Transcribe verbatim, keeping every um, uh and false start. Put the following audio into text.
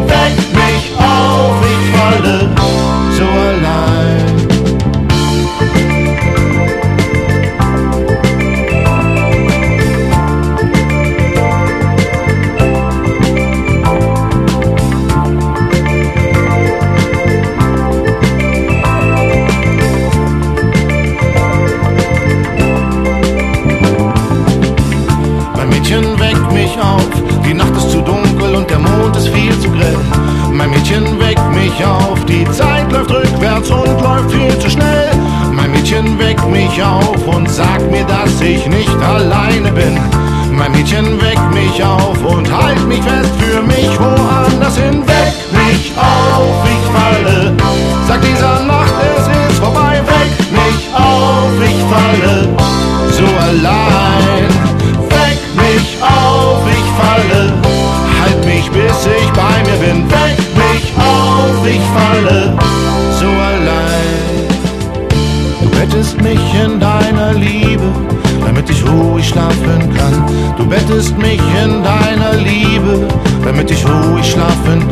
Weck mich auf, ich falle so allein. Mädchen, weck mich auf, die Nacht ist zu dunkel und der Mond ist viel zu grell. Mein Mädchen, weck mich auf, die Zeit läuft rückwärts und läuft viel zu schnell. Mein Mädchen, weck mich auf und sag mir, dass ich nicht alleine bin. Mein Mädchen, weck mich auf und halt mich fest für mich woanders hin. Weck mich auf, ich falle, sag dieser Nacht, es ist vorbei. Weck mich auf, ich falle so allein. Mich auf, ich falle, halt mich bis ich bei mir bin. Weck mich auf, ich falle so allein. Du bettest mich in deiner Liebe, damit ich ruhig schlafen kann. Du bettest mich in deiner Liebe, damit ich ruhig schlafen kann.